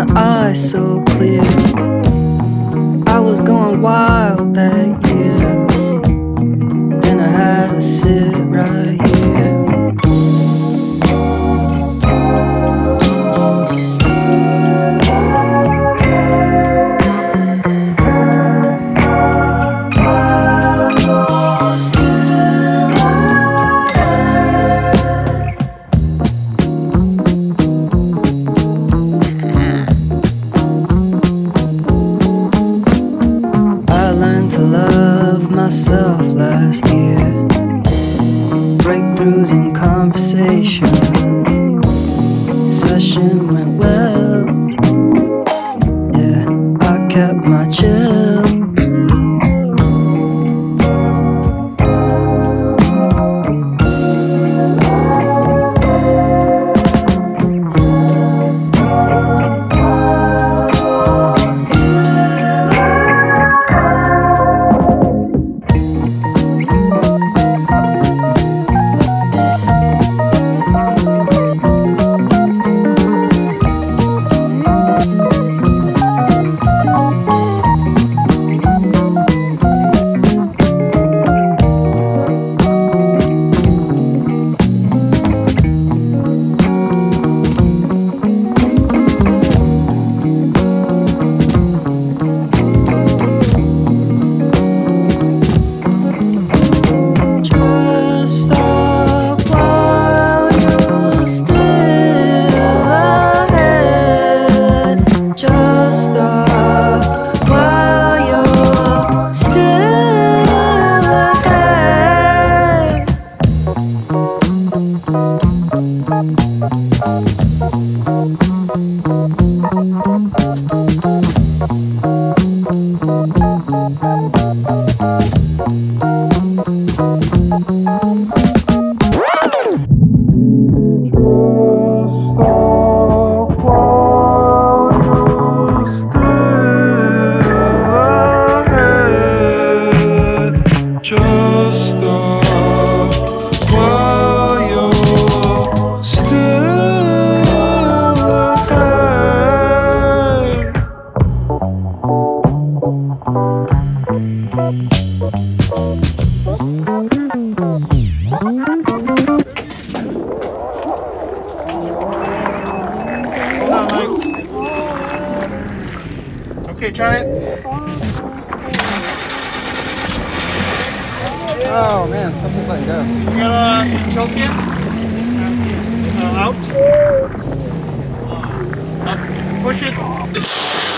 the eyes so clear. I was going wild that year. Then I had to sit right here. Myself last year, breakthroughs in conversations, session went well, yeah, I kept my chill. Okay, try it. Oh man, something's letting go. You gotta choke in. Out. Up. Push it.